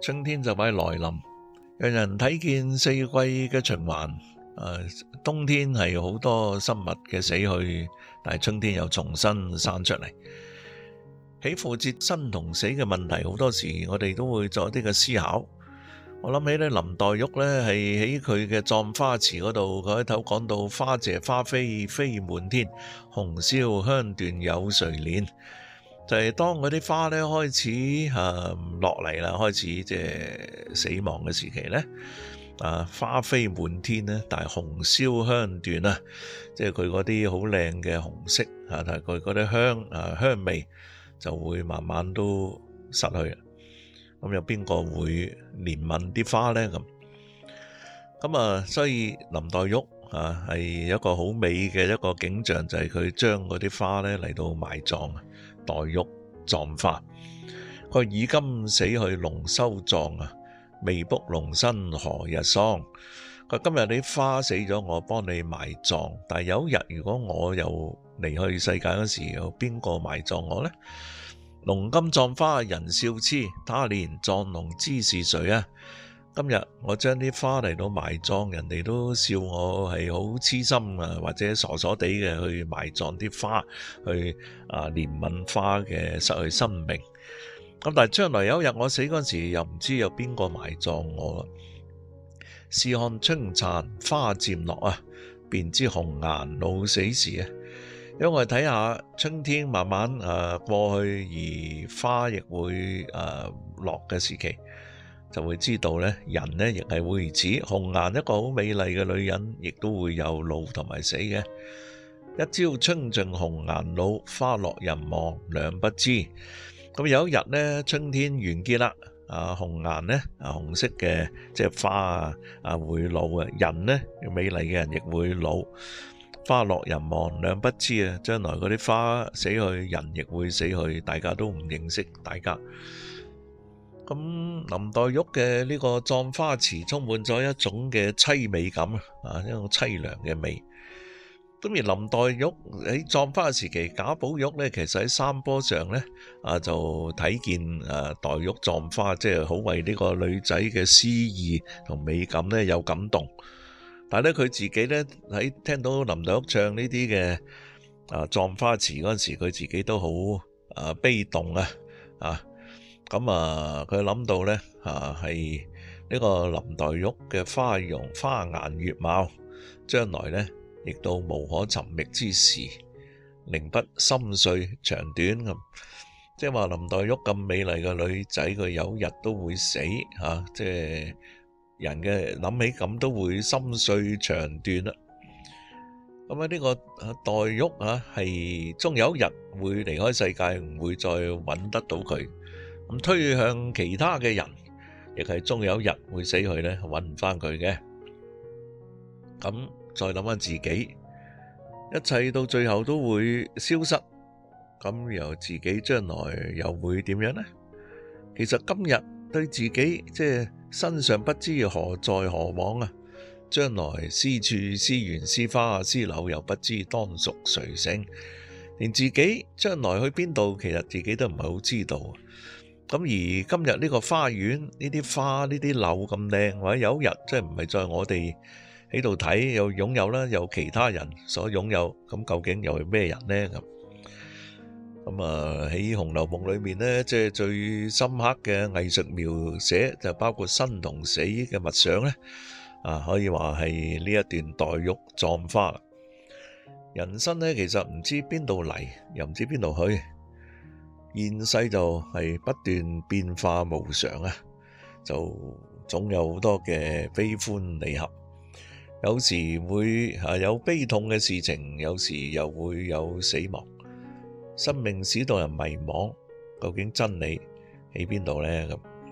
春天就快來臨，讓人睇見四季嘅循環。冬天係好多生物嘅死去，但係春天又重新生出嚟。喺復活節生同死嘅問題，好多時我哋都會作一啲嘅思考。我諗起咧，林黛玉咧係喺佢嘅葬花詞嗰度，佢開頭講到花謝花飛飛滿天，紅消香斷有誰憐？就係當嗰啲花咧開始落嚟啦，開始即係死亡嘅時期咧，花飛滿天咧，但係紅消香斷啊，即係佢嗰啲好靚嘅紅色但係佢嗰啲香味就會慢慢都失去。咁有邊個會憐憫啲花呢？咁所以林黛玉係一個好美嘅一個景象，就係佢將嗰啲花咧嚟到埋葬。黛玉葬花，佢以今死去龍舟葬未卜龍生何日喪？佢今日啲花死咗，我幫你埋葬，但係有一日如果我又離去世界嗰時，有邊個埋葬我呢？龍今葬花人笑痴，他年葬龍知是誰啊？今日我將啲花嚟到埋葬，人哋都笑我係好痴心或者傻傻地嘅去埋葬啲花，去憐憫花嘅失去生命。咁但係將來有一日我死嗰時，又唔知有邊個埋葬我。試看春殘花漸落便知紅顏老死時。因為我哋睇下春天慢慢過去，而花亦會落嘅時期，就會知道咧，人咧亦係會如此。紅顏一個好美麗嘅女人，亦都會有老同埋死嘅。一朝春盡紅顏老，花落人亡兩不知。咁有一日咧，春天完結啦，紅顏咧紅色嘅即係花會老嘅，人咧美麗嘅人亦會老。花落人亡兩不知啊！將來嗰啲花死去，人亦會死去，大家都唔認識大家。咁林黛玉嘅呢個葬花詞充滿咗一種嘅淒美感一種淒涼嘅美。咁而林黛玉喺葬花嘅時期，賈寶玉呢，其實喺山坡上呢就睇見黛玉葬花，即係好為呢個女仔嘅詩意同美感呢有感動。但係咧，佢自己咧喺聽到林黛玉唱呢啲嘅葬花詞嗰陣時，佢自己都好悲動咁佢諗到咧係呢個林黛玉嘅花容花顏月貌，將來咧亦到無可尋覓之時，寧不心碎腸短咁。即係話林黛玉咁美麗嘅女仔，佢有日都會死即係。人嘅諗起咁都會心碎腸斷啦。咁呢個黛玉係終有一日會離開世界，唔會再揾得到佢。咁推向其他嘅人，亦係終有一日會死去咧，揾唔翻佢嘅。咁再諗翻自己，一切到最後都會消失。咁由自己將來又會點樣呢？其實今日對自己即係身上不知何在何往將來私處私園私花私樓又不知當屬誰姓，連自己將來去邊度，其實自己都唔係好知道。咁而今日呢個花園呢啲花呢啲樓咁靚，或者有一日即係唔係在我哋喺度睇又擁有啦，有其他人所擁有，咁究竟又係咩人呢？咁喺《紅樓夢》裏面呢，即係最深刻嘅藝術描寫就包括生同死嘅物想呢，可以話係呢一段黛玉葬花。人生呢，其實唔知邊度嚟，又唔知邊度去，現世就係不斷變化無常就總有好多嘅悲歡離合，有時會有悲痛嘅事情，有時又會有死亡。生命使到人迷惘，究竟真理喺邊度呢？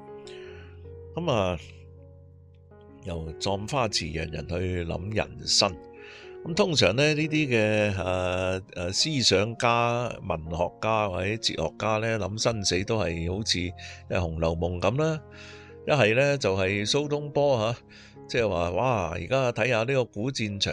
咁由葬花詞讓人去諗人生。咁通常呢啲嘅思想家、文學家或者哲學家呢，諗生死都係好似《紅樓夢》咁啦。一係呢就係蘇東坡即係話哇，而家睇下呢個古戰場，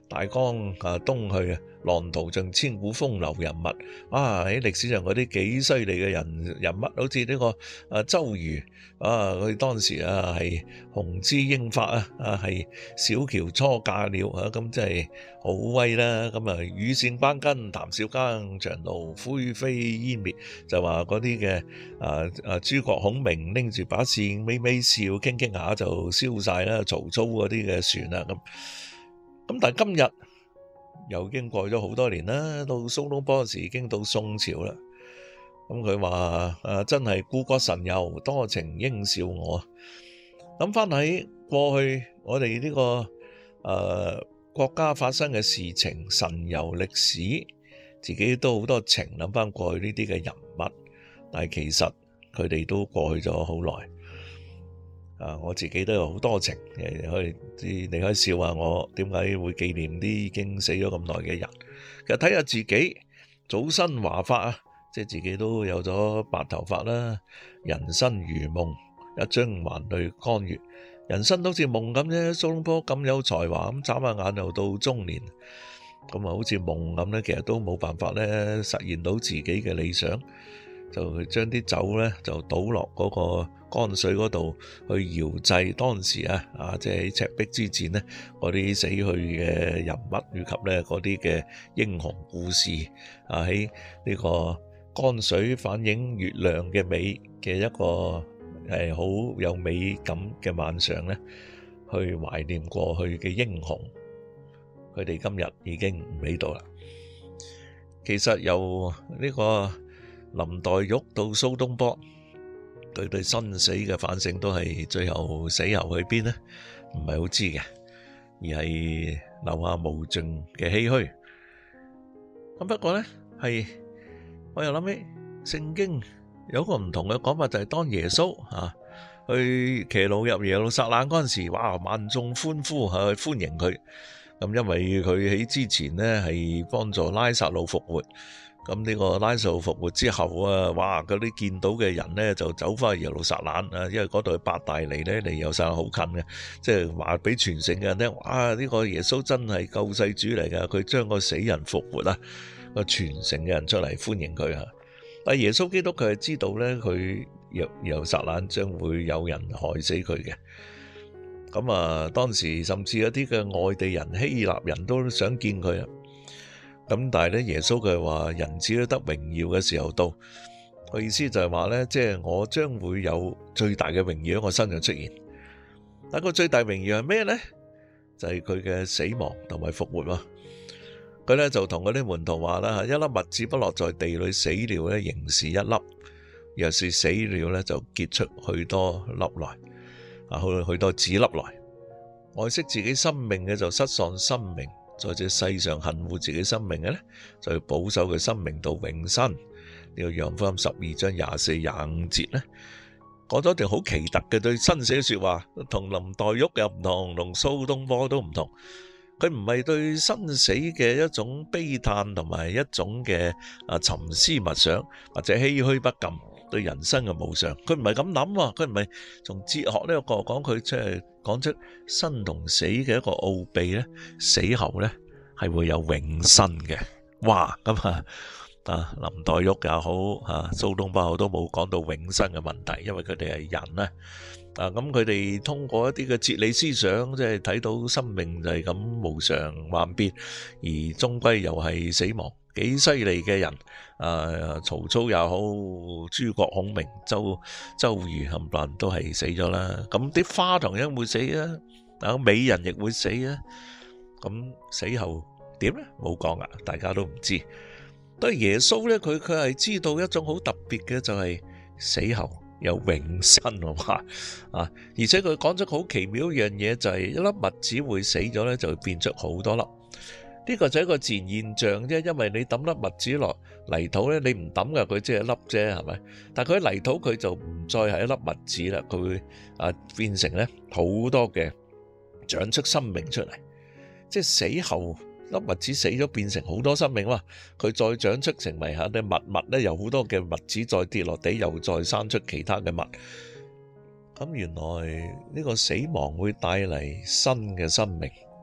大江東去啊，浪淘盡千古風流人物。喺歷史上嗰啲幾犀利嘅人物，好似呢個周瑜佢當時係雄姿英發係小喬初嫁了咁真係好威啦。咁羽扇繃巾，談笑間，長路灰飛煙滅，就話嗰啲嘅諸葛孔明拎住把扇微微笑，傾傾下就燒晒啦曹操嗰啲嘅船啦。咁但係今日又已經過咗好多年啦，到蘇東坡時已經到宋朝啦。咁佢話真係故國神遊，多情應笑我。諗翻喺過去我哋呢個國家發生嘅事情，神遊歷史，自己都好多情。諗翻過去呢啲嘅人物，但係其實佢哋都過去咗好耐。我自己都有好多情，你可以笑話我點解會紀念啲已經死咗咁耐嘅人。其實睇下自己早生華髮即係自己都有咗白頭髮啦。人生如夢，一張還酹江月。人生都好似夢咁啫。蘇東坡咁有才華，咁眨下眼又到中年，咁好似夢咁咧，其實都冇辦法咧實現到自己嘅理想，就將啲酒咧就倒落嗰個江水嗰度去搖祭當時即係喺赤壁之戰呢嗰啲死去嘅人物，以及咧嗰啲嘅英雄故事喺呢個江水反映月亮嘅美嘅一個係好有美感嘅晚上呢，去懷念過去嘅英雄。佢哋今日已經唔喺度啦。其實由呢個林黛玉到蘇東坡，佢對生死嘅反省都係最後死後去邊呢？唔係好知嘅，而係留下無盡嘅唏噓。咁不過呢，我又諗起聖經有個唔同嘅講法，就係當耶穌去騎驢入耶路撒冷嗰陣時，哇，萬眾歡呼去歡迎佢。咁因為佢喺之前呢係幫助拉撒路復活。咁呢個拉撒路復活之後哇，嗰啲見到嘅人呢就走翻去耶路撒冷因為嗰度伯大尼呢離耶路撒冷好近嘅，即係話俾全城嘅人聽，哇，呢個耶穌真係救世主嚟㗎，佢將個死人復活個全城嘅人出嚟歡迎佢但耶穌基督佢係知道呢，佢耶路撒冷將會有人害死佢嘅。咁當時甚至有啲嘅外地人、希臘人都想見佢咁但係咧，耶穌佢話人子都得榮耀嘅時候到，個意思就係話咧，即係我將會有最大嘅榮耀喺我身上出現。但個最大榮耀係咩咧？就係佢嘅死亡同埋復活喎。佢咧就同嗰啲門徒話啦，一粒麥子不落在地裏死了咧，仍是一粒；若是死了咧，就結出許多粒來，許多子粒來。愛惜自己生命嘅就失喪生命。在這世上恨惡自己生命嘅呢，就要保守佢生命到永生。呢個約翰福音12章24、25節呢，講咗一段好奇特嘅對生死嘅說話，同林黛玉又唔同，同蘇東坡都唔同。佢唔係對生死嘅一種悲嘆，同埋一種嘅沉思默想，或者唏噓不禁對人生嘅無常。佢唔係咁諗，佢唔係從哲學呢個角度講，佢即係講出生同死嘅一個奧秘咧，死後咧係會有永生嘅。哇！咁林黛玉也好蘇東坡好都冇講到永生嘅問題，因為佢哋係人咧。咁佢哋通過一啲嘅哲理思想，即係睇到生命就係咁無常幻變，而終歸又係死亡。幾犀利嘅人，曹操也好，諸葛孔明、周瑜冚唪唥都係死咗啦。咁啲花同樣會死美人亦會死咁死後點呢？冇講啊，大家都唔知。但係耶穌呢，佢係知道一種好特別嘅，就係死後有永生而且佢講咗好奇妙一樣嘢，就係一粒麥子會死咗呢，就會變出好多粒。呢個就係一個自然現象啫，因為你抌粒麥子落泥土咧，你唔抌噶，佢即係一粒啫，係咪？但係佢喺泥土，佢就唔再係一粒麥子啦，佢會變成咧好多嘅長出生命出嚟。即係死後粒麥子死咗，變成好多生命啦。佢再長出成為啲麥咧，有好多嘅麥子再跌落地，又再生出其他嘅麥。咁原來呢個死亡會帶嚟新嘅生命。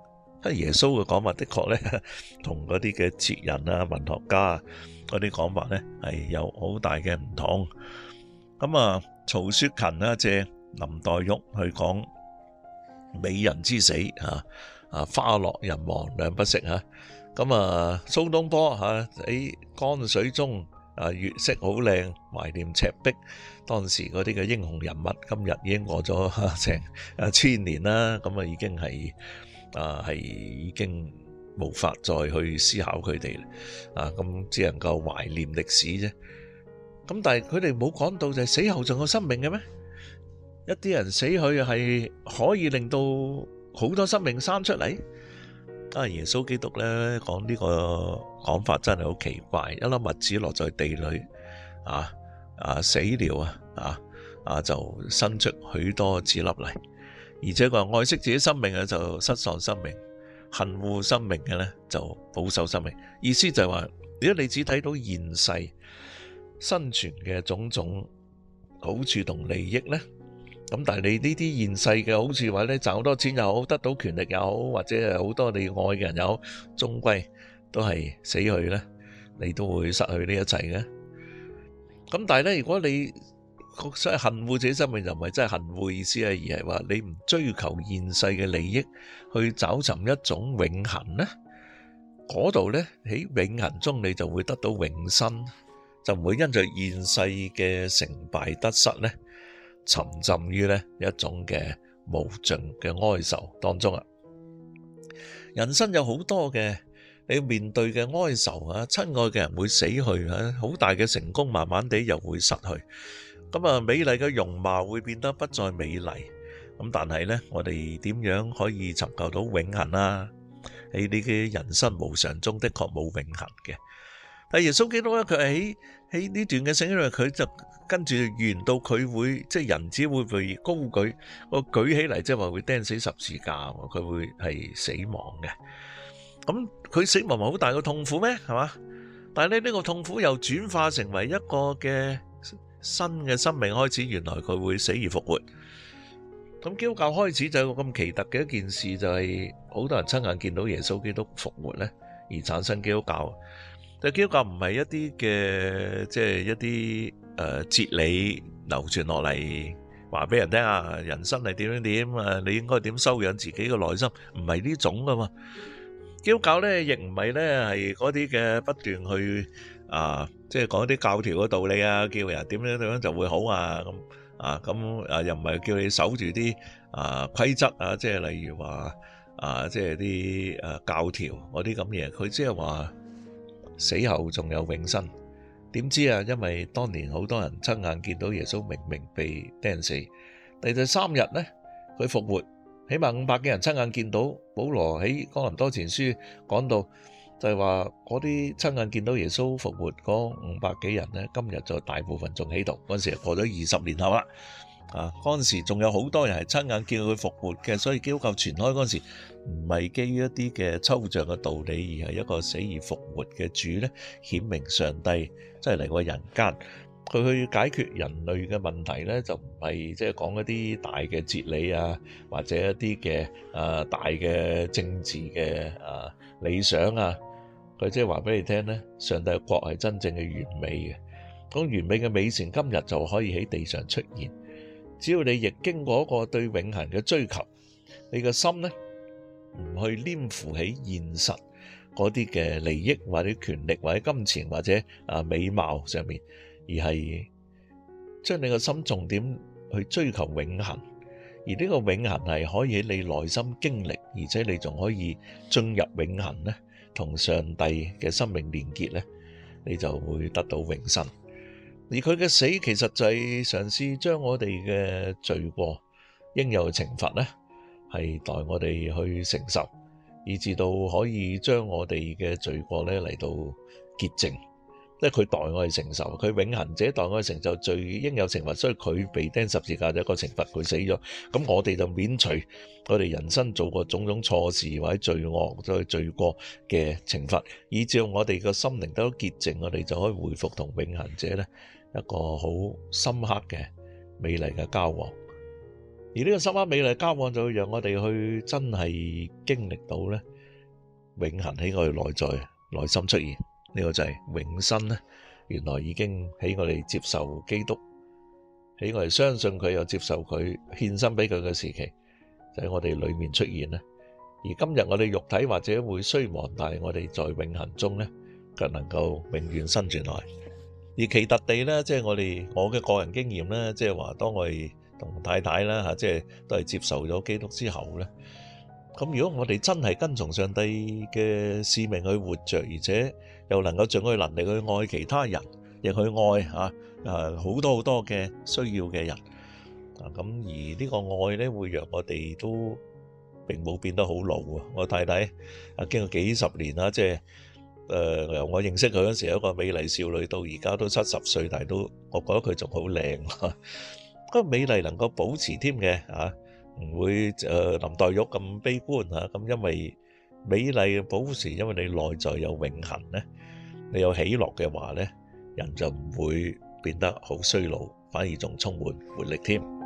耶穌嘅講法的確咧，同嗰啲嘅哲人啊、文學家啊嗰啲講法咧係有好大嘅唔同。咁啊，曹雪芹啊借林黛玉去講美人之死花落人亡兩不識啊。咁啊，蘇東坡喺江水中月色好靚，懷念赤壁。當時嗰啲嘅英雄人物，今日已經過咗成1000年啦，咁啊已經係已經無法再去思考佢哋啦，咁只能夠懷念歷史啫。咁但係佢哋冇講到就係死後仲有生命嘅咩？一啲人死去係可以令到好多生命生出嚟。耶穌基督咧講呢個講法真係好奇怪，一粒麥子落在地裏死了就生出許多子粒嚟，而且佢話愛惜自己生命嘅就失喪生命，恨惡生命嘅咧就保守生命。意思就係話，如果你只睇到現世生存嘅種種好處同利益咧，咁但係你呢啲現世嘅好處，或者賺好多錢又好，得到權力又好，或者係好多你愛嘅人又好，終歸都係死去咧，你都會失去呢一切嘅。咁但係咧，如果你所謂恨惡自己生命，就唔係真係恨惡意思啊，而係話你唔追求現世嘅利益，去找尋一種永恆咧，嗰度咧喺永恆中你就會得到永生，就唔會因着現世嘅成敗得失咧，沉浸於咧一種嘅無盡嘅哀愁當中啊！人生有好多嘅你要面對嘅哀愁啊，親愛嘅人會死去啊，好大嘅成功慢慢地又會失去，咁啊美麗嘅容貌會變得不再美麗，咁但係呢，我哋點樣可以尋求到永恆啊？喺呢啲人生無常中的確冇永恆嘅。但耶穌基督咧，佢喺呢段嘅聖經裏，佢就跟住預言到佢會即係人子會被高舉，舉起嚟，即係話會釘死十字架，佢會係死亡嘅。咁佢死亡咪好大嘅痛苦咩？係嘛？但係咧呢個痛苦又轉化成為一個嘅新嘅生命開始，原來佢會死而復活。咁基督教開始就有個咁奇特嘅一件事，就係好多人親眼見到耶穌基督復活咧，而產生基督教。但基督教唔係一啲嘅，即係一啲哲理流傳落嚟，話俾人聽啊，人生係點樣點啊，你應該點修養自己嘅內心，唔係呢種噶嘛。基督教咧亦唔係咧係嗰啲嘅不斷去即係講啲教條嘅道理啊，叫人點樣就會好啊咁又唔係叫你守住啲規則啊，即係例如話即係啲教條嗰啲咁嘢，佢即係話死後仲有永生。點知啊？因為當年好多人親眼見到耶穌明明被釘死，第3日呢，佢復活，起碼500幾人親眼見到。保羅喺哥林多前書講到，就係話嗰啲親眼見到耶穌復活嗰500幾人呢，今日就大部分仲喺度。嗰陣時過咗20年後啦，嗰陣時仲有好多人係親眼見到佢復活嘅，所以基督教傳開嗰陣時，唔係基於一啲嘅抽象嘅道理，而係一個死而復活嘅主呢，顯明上帝真係嚟過人間，佢去解決人類嘅問題呢，就唔係即係講一啲大嘅哲理啊，或者一啲嘅大嘅政治嘅理想啊，佢即係話俾你聽呢，上帝嘅國係真正嘅完美嘅，咁完美嘅美善今日就可以喺地上出現。只要你亦經過一個對永恆嘅追求，你嘅心呢唔去黏附喺現實嗰啲嘅利益或者權力或者金錢或者美貌上面，而係將你個心重點去追求永恆。而呢個永恆係可以喺你內心經歷，而且你仲可以進入永恆呢，同上帝嘅生命連結呢，你就會得到永生。而佢嘅死其實就係嘗試將我哋嘅罪過應有嘅懲罰呢，係代我哋去承受，以至到可以將我哋嘅罪過呢嚟到潔淨。即係佢代我哋承受，佢永恆者代我哋承受罪應有懲罰，所以佢被釘十字架就一個懲罰，佢死咗。咁我哋就免除我哋人生做過種種錯事或者罪惡再罪過嘅懲罰，以至我哋個心靈得到潔淨，我哋就可以回復同永恆者呢一個好深刻嘅美麗嘅交往。而呢個深刻美麗交往就會讓我哋去真係經歷到呢永恆喺我哋內心出現。呢個就係永生咧，原來已經喺我哋接受基督，喺我哋相信佢又接受佢獻身俾佢嘅時期，就喺我哋裏面出現咧。而今日我哋肉體或者會衰亡，但係我哋在永恆中咧，卻能夠永遠生存落嚟。而奇特地咧，即係我嘅個人經驗咧，即係話當我哋同太太啦嚇，即係都係接受咗基督之後咧，咁如果我哋真係跟從上帝嘅使命去活着，而且又能夠盡佢能力去愛其他人，亦去愛好多好多嘅需要嘅人咁而呢個愛咧，會讓我哋都並冇變得好老啊！我太太經過幾十年啦，即係由我認識佢嗰時一個美麗少女，到而家都70歲，但係都我覺得佢仲好靚。嗰個美麗能夠保持添嘅唔會林黛玉咁悲觀咁因為美麗嘅保持，因為你內在有永恆咧，你有喜樂嘅話咧，人就唔會變得好衰老，反而仲充滿活力添。